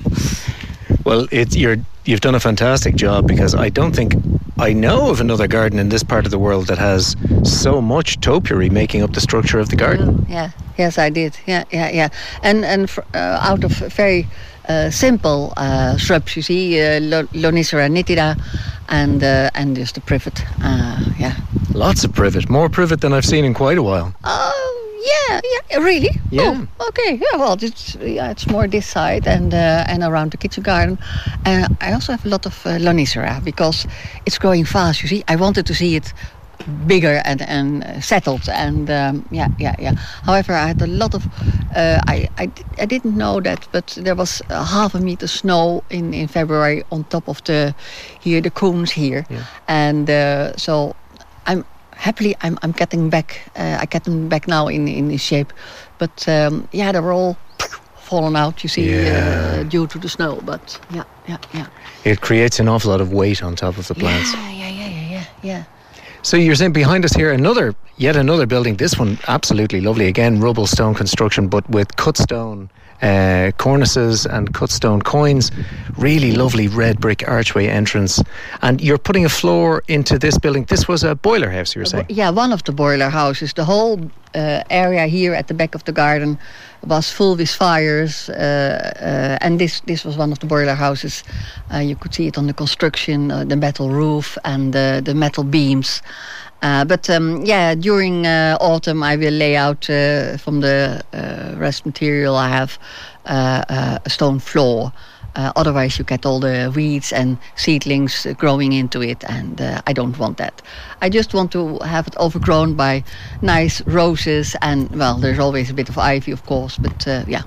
Well, it's you're you've done a fantastic job, because I don't think I know of another garden in this part of the world that has so much topiary making up the structure of the garden. Yeah, yes, I did. Yeah, yeah, yeah. And and uh, out of very uh, simple uh, shrubs, you see, uh, Lonicera nitida, and uh, and just the privet. Uh, yeah. Lots of privet, more privet than I've seen in quite a while. Oh. Yeah, yeah, really? Yeah. Oh, okay. Yeah, well, it's yeah, it's more this side and uh, and around the kitchen garden. And uh, I also have a lot of uh, Lonicera, because it's growing fast. You see, I wanted to see it bigger and and uh, settled. And um, yeah, yeah, yeah. However, I had a lot of. Uh, I, I I didn't know that, but there was uh, half a meter snow in in February on top of the here the cones here, yeah. and uh, so I'm. Happily, I'm I'm getting back. Uh, I get them back now in in shape, but um, yeah, they were all fallen out. You see, yeah. uh, due to the snow. But yeah, yeah, yeah. It creates an awful lot of weight on top of the plants. Yeah, yeah, yeah, yeah, yeah, yeah. So you're saying behind us here another, yet another building. This one absolutely lovely. Again, rubble stone construction, but with cut stone uh, cornices and cut stone coins. Really lovely red brick archway entrance. And you're putting a floor into this building. This was a boiler house, you were saying? Yeah, one of the boiler houses. The whole uh, area here at the back of the garden was full with fires. Uh, uh, and this, this was one of the boiler houses. Uh, you could see it on the construction, uh, the metal roof and uh, the metal beams. Uh, but um, yeah, during uh, autumn I will lay out uh, from the uh, rest material I have uh, uh, a stone floor. Uh, otherwise you get all the weeds and seedlings uh, growing into it, and uh, I don't want that. I just want to have it overgrown by nice roses, and well, there's always a bit of ivy, of course, but uh, yeah.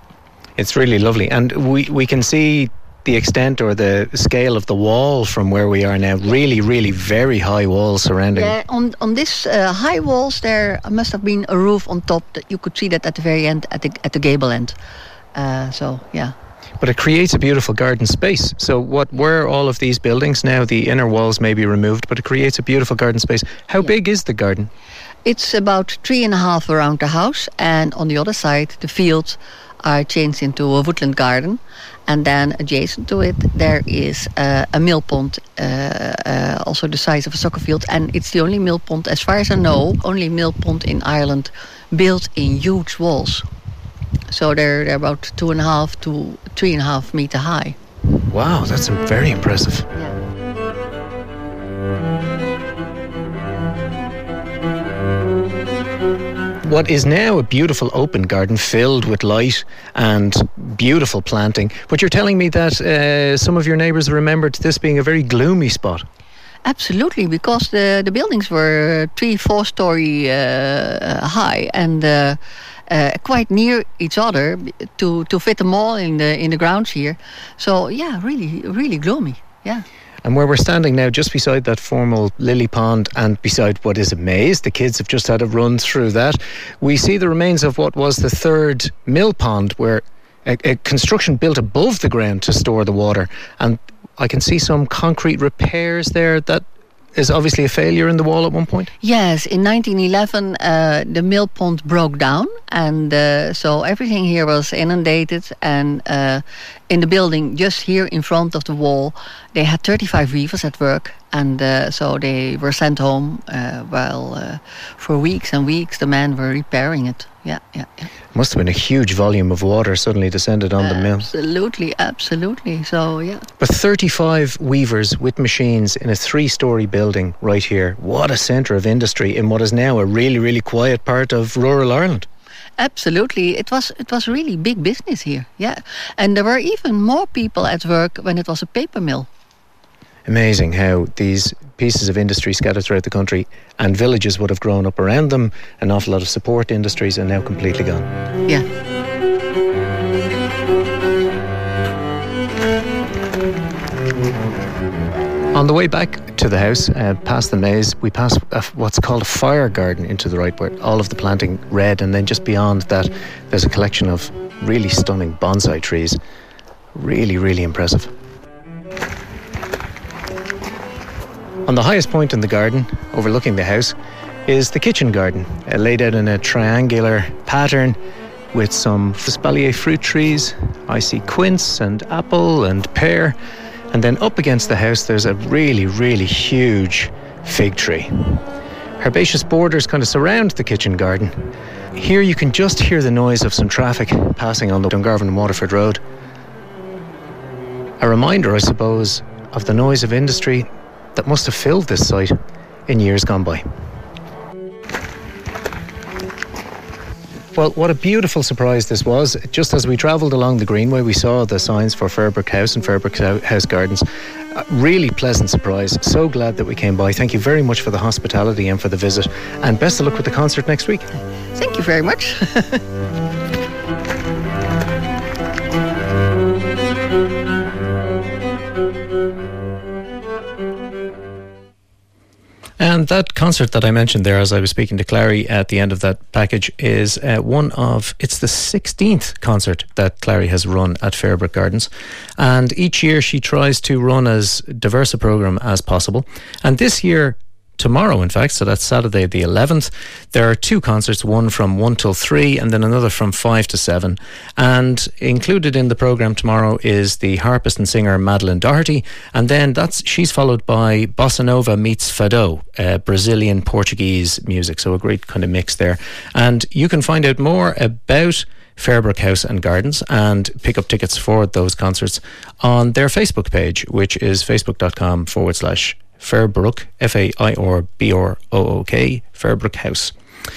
It's really lovely, and we, we can see the extent or the scale of the wall from where we are now. Really, really very high walls surrounding. Yeah, on on this uh, high walls there must have been a roof on top that you could see that at the very end, at the at the gable end. Uh, so yeah. But it creates a beautiful garden space. So what were all of these buildings now? The inner walls may be removed, but it creates a beautiful garden space. How yeah. big is the garden? It's about three and a half around the house, and on the other side the fields are changed into a woodland garden. And then adjacent to it, there is uh, a mill pond, uh, uh, also the size of a soccer field. And it's the only mill pond, as far as I know, only mill pond in Ireland built in huge walls. So they're, they're about two and a half to three and a half meter high. Wow, that's very impressive. Yeah. What is now a beautiful open garden filled with light and beautiful planting. But you're telling me that uh, some of your neighbours remembered this being a very gloomy spot. Absolutely, because the, the buildings were three, four story uh, high and uh, uh, quite near each other to, to fit them all in the in the grounds here. So yeah, really, really gloomy. Yeah. And where we're standing now, just beside that formal lily pond and beside what is a maze, the kids have just had a run through that, we see the remains of what was the third mill pond, where a, a construction built above the ground to store the water. And I can see some concrete repairs there. That is obviously a failure in the wall at one point. Yes, in nineteen eleven uh, the mill pond broke down, and uh, so everything here was inundated. And uh, in the building just here in front of the wall, they had thirty-five weavers at work, and uh, so they were sent home uh, while uh, for weeks and weeks the men were repairing it. Yeah, yeah, yeah. Must have been a huge volume of water suddenly descended on uh, the mill. Absolutely, absolutely. So, yeah. But thirty-five weavers with machines in a three-storey building right here. What a centre of industry in what is now a really, really quiet part of rural Ireland. Absolutely. It was it was really big business here, yeah. And there were even more people at work when it was a paper mill. Amazing how these pieces of industry scattered throughout the country, and villages would have grown up around them, an awful lot of support industries, are now completely gone. Yeah. On the way back to the house, uh, past the maze, we pass a, what's called a fire garden into the right, where all of the planting red, and then just beyond that there's a collection of really stunning bonsai trees. Really, really impressive. On the highest point in the garden, overlooking the house, is the kitchen garden, uh, laid out in a triangular pattern with some espalier fruit trees. I see quince and apple and pear. And then up against the house, there's a really, really huge fig tree. Herbaceous borders kind of surround the kitchen garden. Here you can just hear the noise of some traffic passing on the Dungarvan and Waterford Road. A reminder, I suppose, of the noise of industry that must have filled this site in years gone by. Well, what a beautiful surprise this was. Just as we travelled along the Greenway, we saw the signs for Fairbrook House and Fairbrook House Gardens. A really pleasant surprise. So glad that we came by. Thank you very much for the hospitality and for the visit. And best of luck with the concert next week. Thank you very much. And that concert that I mentioned there as I was speaking to Clary at the end of that package is uh, one of, it's the sixteenth concert that Clary has run at Fairbrook Gardens. And each year she tries to run as diverse a programme as possible. And this year, tomorrow in fact, so that's Saturday the eleventh, there are two concerts, one from one till three and then another from five to seven. And included in the programme tomorrow is the harpist and singer Madeline Doherty, and then that's she's followed by Bossa Nova meets Fado, uh, Brazilian Portuguese music, so a great kind of mix there. And you can find out more about Fairbrook House and Gardens and pick up tickets for those concerts on their Facebook page, which is facebook.com forward slash Fairbrook, F A I R B R O O K, Fairbrook House.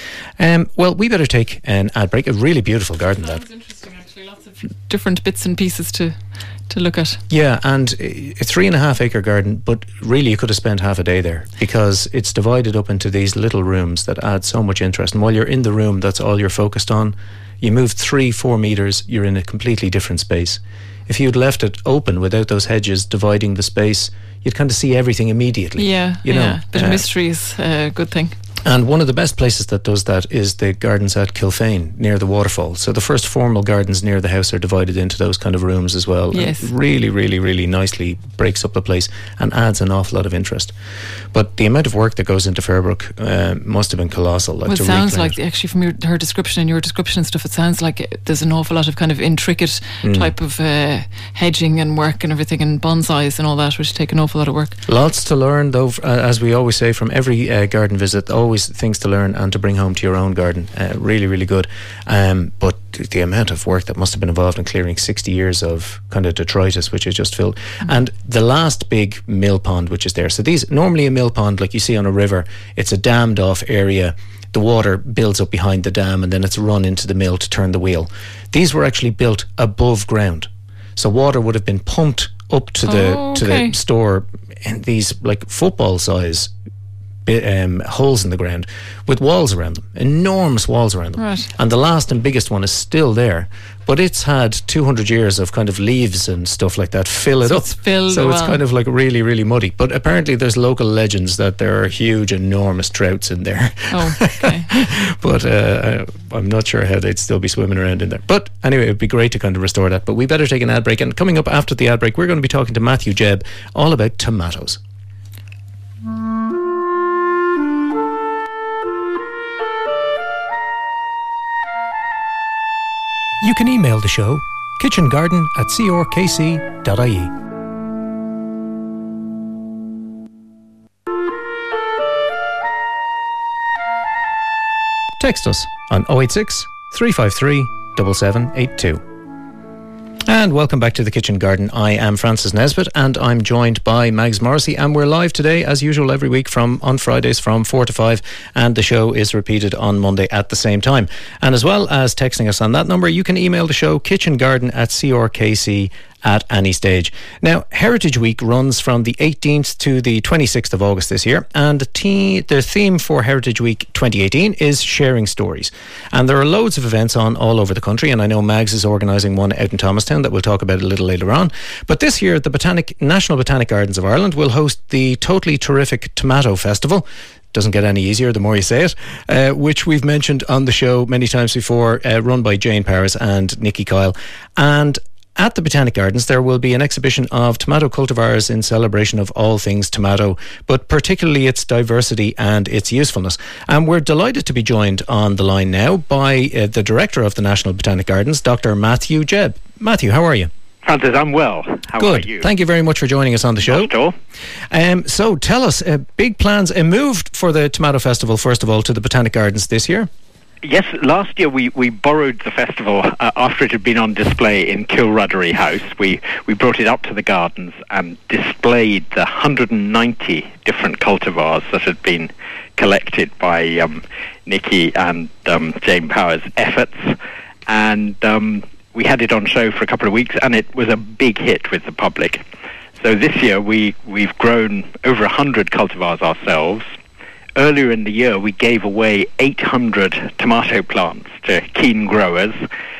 Um, well, we better take an ad break. A really beautiful garden, that. That's interesting, actually. Lots of different bits and pieces to to look at. Yeah, and a three and a half acre garden, but really you could have spent half a day there because it's divided up into these little rooms that add so much interest. And while you're in the room, that's all you're focused on. You move three, four metres, you're in a completely different space. If you'd left it open without those hedges dividing the space, you'd kind of see everything immediately. Yeah, you yeah. know, Bit uh, of mystery is a good thing. And one of the best places that does that is the gardens at Kilfane, near the waterfall. So the first formal gardens near the house are divided into those kind of rooms as well. Yes. And really, really, really nicely breaks up the place and adds an awful lot of interest. But the amount of work that goes into Fairbrook uh, must have been colossal. Like well, it to sounds reclaim like, it. actually, from your, her description and your description and stuff, it sounds like it, there's an awful lot of kind of intricate Mm. type of uh, hedging and work and everything, and bonsais and all that, which take an awful lot of work. Lots to learn, though, uh, as we always say, from every uh, garden visit, always things to learn and to bring home to your own garden. Uh, really, really good. Um, but the amount of work that must have been involved in clearing sixty years of kind of detritus, which is just filled. Mm-hmm. And the last big mill pond, which is there. So these, normally a mill pond, like you see on a river, it's a dammed off area. The water builds up behind the dam and then it's run into the mill to turn the wheel. These were actually built above ground. So water would have been pumped up to the oh, okay. to the store in these like football size um, holes in the ground with walls around them, enormous walls around them. Right. And the last and biggest one is still there, but it's had two hundred years of kind of leaves and stuff like that fill it so up. It's filled so well. it's kind of like really, really muddy. But apparently there's local legends that there are huge, enormous trouts in there. Oh, okay. But uh, I'm not sure how they'd still be swimming around in there. But anyway, it'd be great to kind of restore that. But we better take an ad break. And coming up after the ad break, we're going to be talking to Matthew Jebb all about tomatoes. You can email the show, kitchengarden at c r k c dot i e. Text us on oh eight six, three five three, seven seven eight two. And welcome back to the Kitchen Garden. I am Francis Nesbitt and I'm joined by Mags Morrissey, and we're live today as usual every week from on Fridays from four to five, and the show is repeated on Monday at the same time. And as well as texting us on that number, you can email the show kitchengarden at c r k c at any stage. Now, Heritage Week runs from the eighteenth to the twenty-sixth of August this year, and the, te- the theme for Heritage Week twenty eighteen is sharing stories. And there are loads of events on all over the country, and I know Mags is organising one out in Thomastown that we'll talk about a little later on. But this year, the Botanic National Botanic Gardens of Ireland will host the totally terrific Tomato Festival. Doesn't get any easier the more you say it, uh, which we've mentioned on the show many times before, uh, run by Jane Paris and Nikki Kyle. And at the Botanic Gardens there will be an exhibition of tomato cultivars in celebration of all things tomato, but particularly its diversity and its usefulness. And we're delighted to be joined on the line now by uh, the Director of the National Botanic Gardens, Doctor Matthew Jebb. Matthew, how are you? Francis, I'm well. How Good. are you? Thank you very much for joining us on the show. Not at all. Um, so tell us, uh, big plans, a move for the Tomato Festival, first of all, to the Botanic Gardens this year? Yes, last year we, we borrowed the festival uh, after it had been on display in Kilruddery House. We we brought it up to the gardens and displayed the one hundred ninety different cultivars that had been collected by um, Nikki and um, Jane Power's efforts. And um, we had it on show for a couple of weeks, and it was a big hit with the public. So this year we, we've grown over one hundred cultivars ourselves. Earlier in the year, we gave away eight hundred tomato plants to keen growers.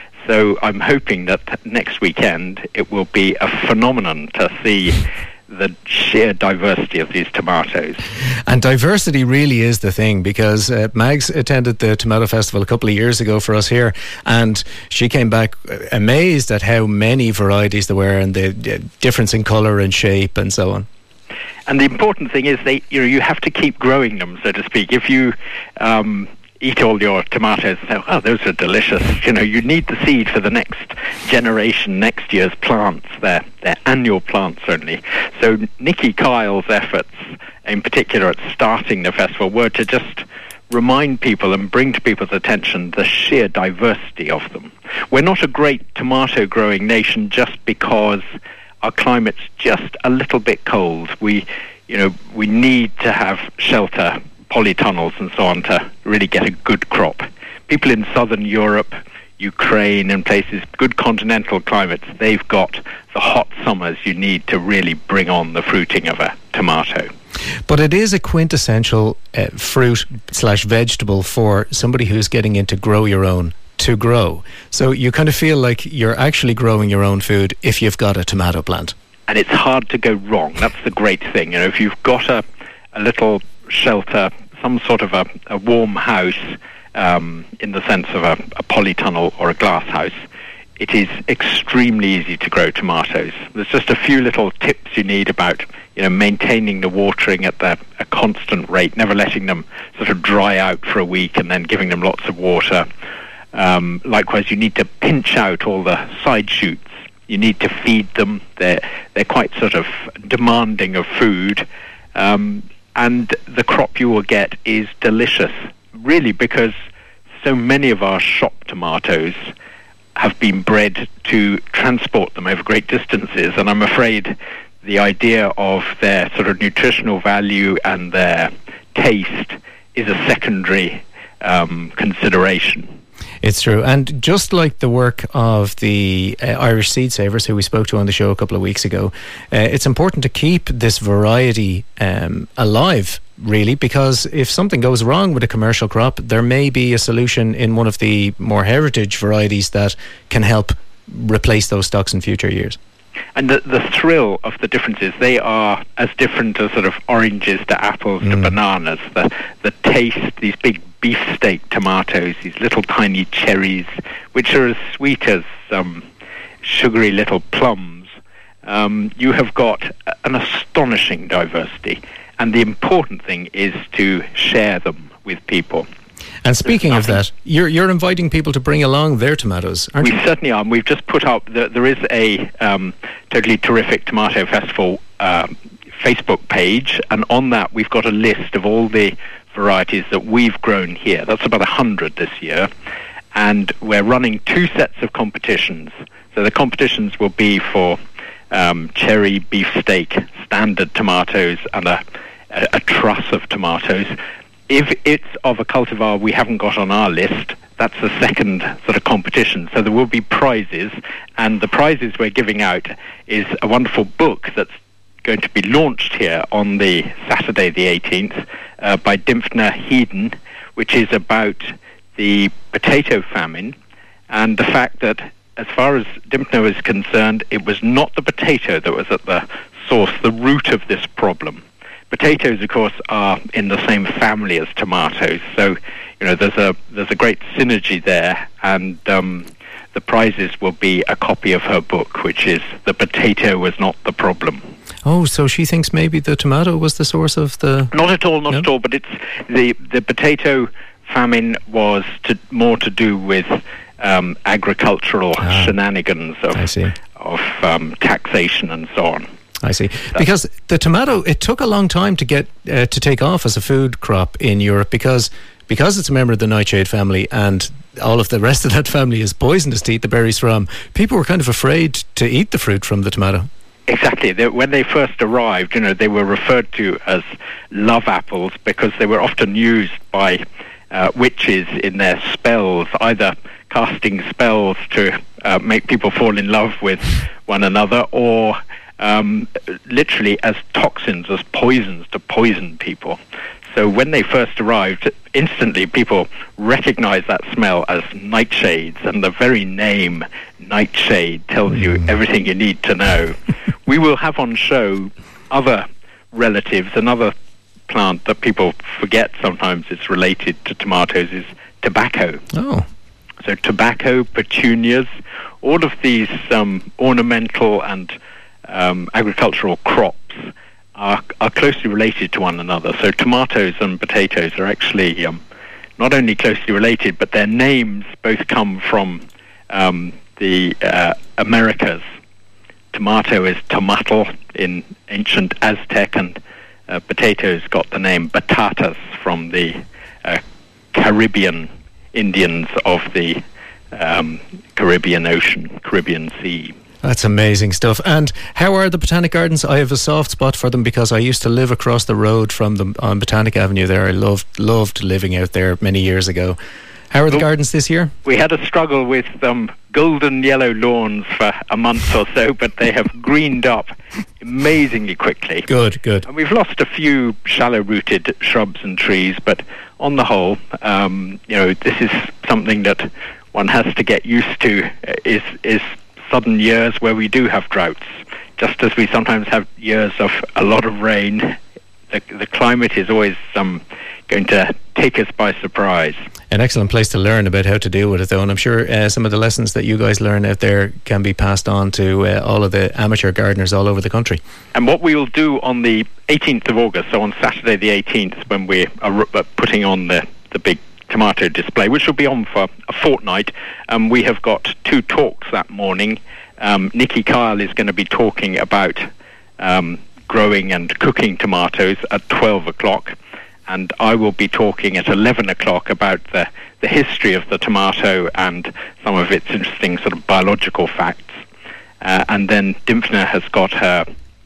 So I'm hoping that next weekend it will be a phenomenon to see the sheer diversity of these tomatoes. And diversity really is the thing, because uh, Mags attended the Tomato Festival a couple of years ago for us here, and she came back amazed at how many varieties there were and the uh, difference in colour and shape and so on. And the important thing is they, you know, you have to keep growing them, so to speak. If you um, eat all your tomatoes and say, oh, those are delicious, you know, you need the seed for the next generation, next year's plants. They're, they're annual plants only. So Nikki Kyle's efforts, in particular at starting the festival, were to just remind people and bring to people's attention the sheer diversity of them. We're not a great tomato growing nation just because our climate's just a little bit cold. We, you know, we need to have shelter, polytunnels and so on to really get a good crop. People in southern Europe, Ukraine and places, good continental climates, they've got the hot summers you need to really bring on the fruiting of a tomato. But it is a quintessential uh, fruit slash vegetable for somebody who's getting into grow your own to grow. So you kind of feel like you're actually growing your own food if you've got a tomato plant. And it's hard to go wrong. That's the great thing. You know, if you've got a, a little shelter, some sort of a, a warm house, um, in the sense of a, a polytunnel or a glass house, it is extremely easy to grow tomatoes. There's just a few little tips you need about, you know, maintaining the watering at the, a constant rate, never letting them sort of dry out for a week and then giving them lots of water. Um, likewise, you need to pinch out all the side shoots. You need to feed them. They're, they're quite sort of demanding of food. Um, and the crop you will get is delicious, really, because so many of our shop tomatoes have been bred to transport them over great distances. And I'm afraid the idea of their sort of nutritional value and their taste is a secondary um, consideration. It's true. And just like the work of the uh, Irish Seed Savers, who we spoke to on the show a couple of weeks ago, uh, it's important to keep this variety um, alive, really, because if something goes wrong with a commercial crop, there may be a solution in one of the more heritage varieties that can help replace those stocks in future years. And the, the thrill of the differences, they are as different as sort of oranges to apples mm. to bananas. The, the taste, these big beefsteak tomatoes, these little tiny cherries, which are as sweet as um, sugary little plums. Um, you have got an astonishing diversity. And the important thing is to share them with people. And speaking of that, you're you're inviting people to bring along their tomatoes, aren't we you? We certainly are. We've just put up, the, there is a um, totally terrific Tomato Festival uh, Facebook page, and on that we've got a list of all the varieties that we've grown here. That's about one hundred this year, and we're running two sets of competitions. So the competitions will be for um, cherry, beefsteak, standard tomatoes, and a, a, a truss of tomatoes. If it's of a cultivar we haven't got on our list, that's the second sort of competition. So there will be prizes, and the prizes we're giving out is a wonderful book that's going to be launched here on the Saturday the eighteenth uh, by Dymphna Heiden, which is about the potato famine and the fact that, as far as Dymphna was concerned, it was not the potato that was at the source, the root of this problem. Potatoes, of course, are in the same family as tomatoes, so you know there's a there's a great synergy there, and um, the prizes will be a copy of her book, which is The Potato Was Not the Problem. Oh, so she thinks maybe the tomato was the source of the... Not at all, not No? at all, but it's the, the potato famine was to, more to do with um, agricultural Ah. shenanigans of, I see. of um, taxation and so on. I see. Because the tomato, it took a long time to get uh, to take off as a food crop in Europe because because it's a member of the nightshade family and all of the rest of that family is poisonous to eat the berries from. People were kind of afraid to eat the fruit from the tomato. Exactly. They, when they first arrived, you know, they were referred to as love apples because they were often used by uh, witches in their spells, either casting spells to uh, make people fall in love with one another or um, literally as toxins, as poisons to poison people. So when they first arrived, instantly people recognized that smell as nightshades, and the very name nightshade tells you everything you need to know. We will have on show other relatives. Another plant that people forget sometimes is related to tomatoes is tobacco. Oh. So tobacco, petunias, all of these um, ornamental and um, agricultural crops are, are closely related to one another. So tomatoes and potatoes are actually um, not only closely related, but their names both come from um, the uh, Americas. Tomato is tomatl in ancient Aztec, and uh, potatoes got the name batatas from the uh, Caribbean Indians of the um, Caribbean Ocean, Caribbean Sea. That's amazing stuff. And how are the Botanic Gardens? I have a soft spot for them because I used to live across the road from them on Botanic Avenue there. I loved loved living out there many years ago. How are the Well, gardens this year? We had a struggle with um, golden yellow lawns for a month or so, but they have greened up amazingly quickly. Good, good. And we've lost a few shallow-rooted shrubs and trees, but on the whole, um, you know, this is something that one has to get used to, uh, is is sudden years where we do have droughts. Just as we sometimes have years of a lot of rain, the, the climate is always um, going to take us by surprise. An excellent place to learn about how to deal with it, though, and I'm sure uh, some of the lessons that you guys learn out there can be passed on to uh, all of the amateur gardeners all over the country. And what we will do on the eighteenth of August, so on Saturday the eighteenth, when we are uh, putting on the, the big tomato display, which will be on for a fortnight, um, we have got two talks that morning. Um, Nikki Kyle is going to be talking about um, growing and cooking tomatoes at twelve o'clock, and I will be talking at eleven o'clock about the, the history of the tomato and some of its interesting sort of biological facts. Uh, and then Dymphna has got her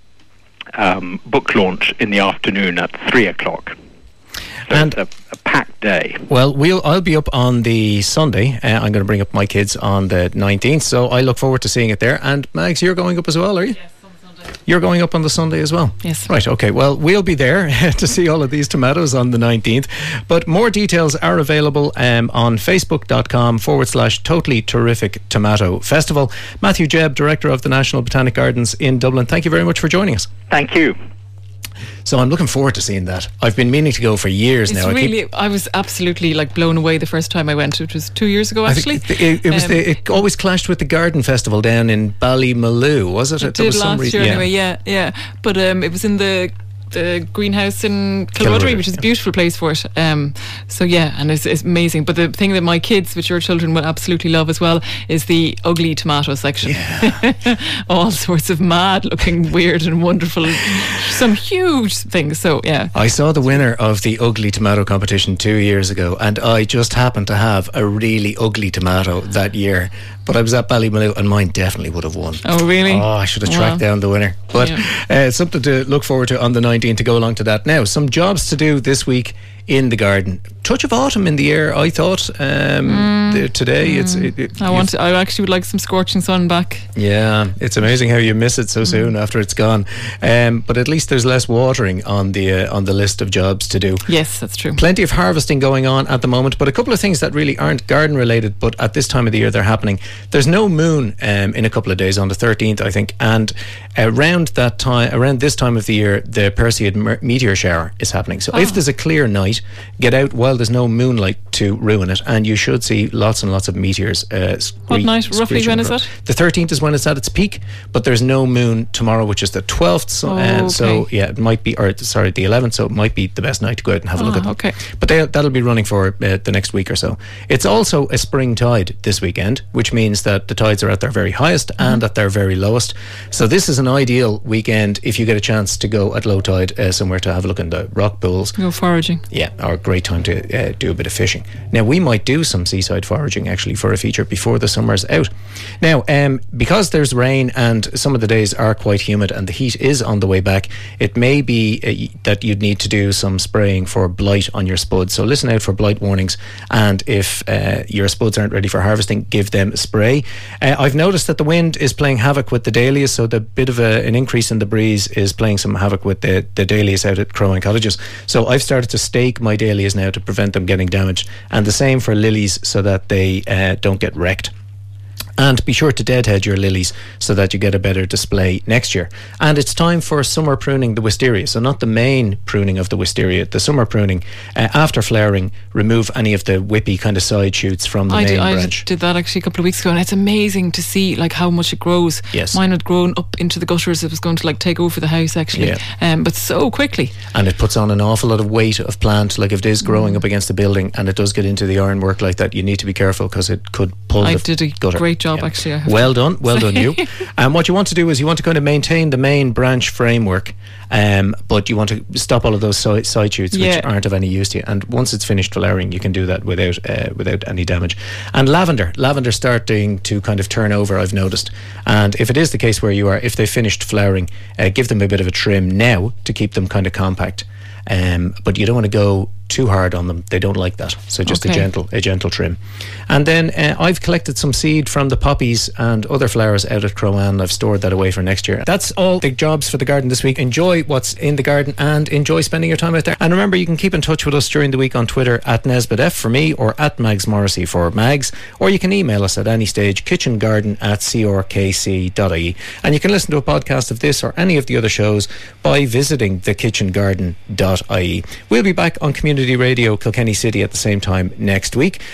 um, book launch in the afternoon at three o'clock. So And- it's a, a packed day. Well, we'll I'll be up on the Sunday. Uh, I'm going to bring up my kids on the nineteenth, so I look forward to seeing it there. And Mags, you're going up as well, are you? Yes, on Sunday. You're going up on the Sunday as well? Yes. Right, okay. Well, we'll be there to see all of these tomatoes on the nineteenth. But more details are available um, on facebook.com forward slash totally terrific tomato festival. Matthew Jebb, Director of the National Botanic Gardens in Dublin, thank you very much for joining us. Thank you. So I'm looking forward to seeing that. I've been meaning to go for years It's now. I keep- really, I was absolutely like blown away the first time I went, which was two years ago I actually. think it, it was Um, the, it always clashed with the garden festival down in Ballymaloo, was it? It There did was some last reason- year yeah. anyway, yeah, yeah. But um, it was in the the greenhouse in Kilruder, Kilruder, which is a yeah. beautiful place for it. Um, so yeah, and it's, it's amazing. But the thing that my kids, which your children will absolutely love as well, is the ugly tomato section. All sorts of mad-looking, weird and wonderful, some huge things. So yeah. I saw the winner of the ugly tomato competition two years ago, and I just happened to have a really ugly tomato that year. But I was at Ballymaloo, and mine definitely would have won. Oh really? Oh, I should have tracked Wow. down the winner. But Yeah. uh, it's something to look forward to on the nineteenth to go along to that. Now, some jobs to do this week in the garden. Touch of autumn in the air, I thought. Um, the, today, it's. It, it, I want. To, I actually would like some scorching sun back. Yeah, it's amazing how you miss it so soon after it's gone. Um, but at least there's less watering on the uh, on the list of jobs to do. Yes, that's true. Plenty of harvesting going on at the moment, but a couple of things that really aren't garden related, but at this time of the year they're happening. There's no moon um, in a couple of days, on the thirteenth, I think, and around that time, around this time of the year, the Perseid mer- meteor shower is happening. So if Oh. there's a clear night, get out while while there's no moonlight to ruin it, and you should see lots and lots of meteors. Uh, what night, roughly, when is that? The thirteenth is when it's at its peak, but there's no moon tomorrow, which is the twelfth. So, oh, uh, okay. so yeah, it might be, or sorry, the eleventh, so it might be the best night to go out and have a look ah, at them. Okay. But they, that'll be running for uh, the next week or so. It's also a spring tide this weekend, which means that the tides are at their very highest mm-hmm. and at their very lowest. So this is an ideal weekend if you get a chance to go at low tide uh, somewhere to have a look in the rock pools. Go foraging. Yeah, or a great time to uh, do a bit of fishing. Now, we might do some seaside foraging actually for a feature before the summer's out. Now, um, because there's rain and some of the days are quite humid and the heat is on the way back, it may be uh, that you'd need to do some spraying for blight on your spuds. So listen out for blight warnings, and if uh, your spuds aren't ready for harvesting, give them a spray. Uh, I've noticed that the wind is playing havoc with the dahlias, so the bit of a, an increase in the breeze is playing some havoc with the, the dahlias out at Crowine Cottages. So I've started to stake my dahlias now to prevent them getting damaged, and the same for lilies so that they uh, don't get wrecked. And be sure to deadhead your lilies so that you get a better display next year. And it's time for summer pruning the wisteria. So not the main pruning of the wisteria, the summer pruning. Uh, after flowering, remove any of the whippy kind of side shoots from the I main did, branch. I did that actually a couple of weeks ago, and it's amazing to see like how much it grows. Yes. Mine had grown up into the gutters. It was going to like take over the house actually, Yeah. um, but so quickly. And it puts on an awful lot of weight of plant. Like if it is growing up against the building and it does get into the ironwork like that, you need to be careful because it could pull I the did a gutter. great job Yeah. actually. I have Well done, well done you. And what you want to do is you want to kind of maintain the main branch framework, um, but you want to stop all of those side, side shoots Yeah. which aren't of any use to you. And once it's finished flowering, you can do that without uh, without any damage. And lavender, lavender starting to kind of turn over, I've noticed. And if it is the case where you are, if they finished flowering, uh, give them a bit of a trim now to keep them kind of compact. Um, but you don't want to go too hard on them. They don't like that. So just Okay. a gentle a gentle trim. And then uh, I've collected some seed from the poppies and other flowers out at Crowine. I've stored that away for next year. That's all the jobs for the garden this week. Enjoy what's in the garden and enjoy spending your time out there. And remember, you can keep in touch with us during the week on Twitter at NesbittF for me, or at Mags Morrissey for Mags, or you can email us at any stage, kitchengarden at c r k c dot i e. And you can listen to a podcast of this or any of the other shows by visiting the kitchen garden dot i e. We'll be back on Community Radio Kilkenny City at the same time next week.